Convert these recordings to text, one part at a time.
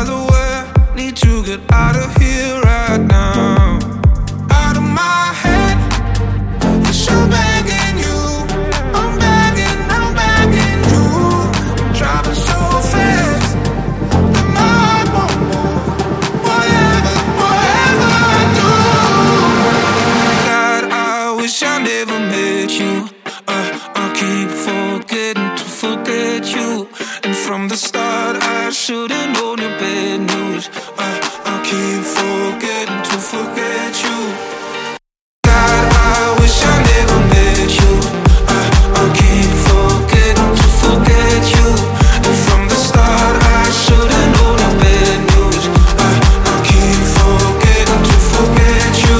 by the way. Need to get out of here right now. Out of my head, yes, I'm begging you. I'm begging you. I'm driving so fast that my heart won't move. Whatever I do. God, I wish I never met you. I keep forgetting to forget you. And from the start I should've known your bad news. I keep forgetting to forget you. God, I wish I never met you. I keep forgetting to forget you. And from the start I should've known your bad news. I keep forgetting to forget you.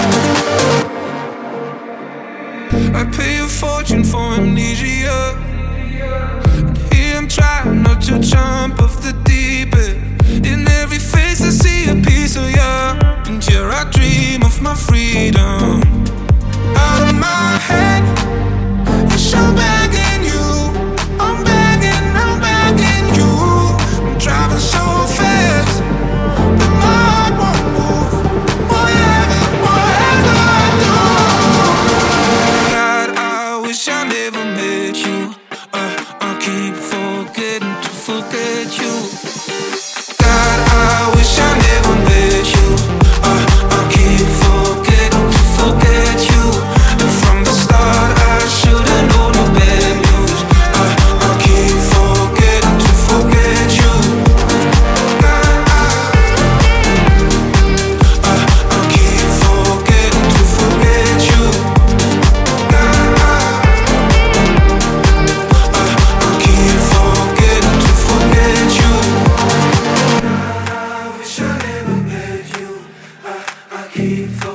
I pay a fortune for amnesia. And here I'm trying not to jump off the deep end. In every face I see a piece of you. And here I dream of my freedom. Out of my head, yes, I'm begging you. I'm begging you. I'm driving so fast that my heart won't move. Whatever I do. God, I wish I never met you. I keep forgetting to forget you. God, I wish I never met you. I keep forgetting to forget you. And from the start I should've known your bad news. I keep forgetting to forget you. God, I keep forgetting to forget you. God, I keep forgetting to forget you. I wish I never met you. I keep forgetting.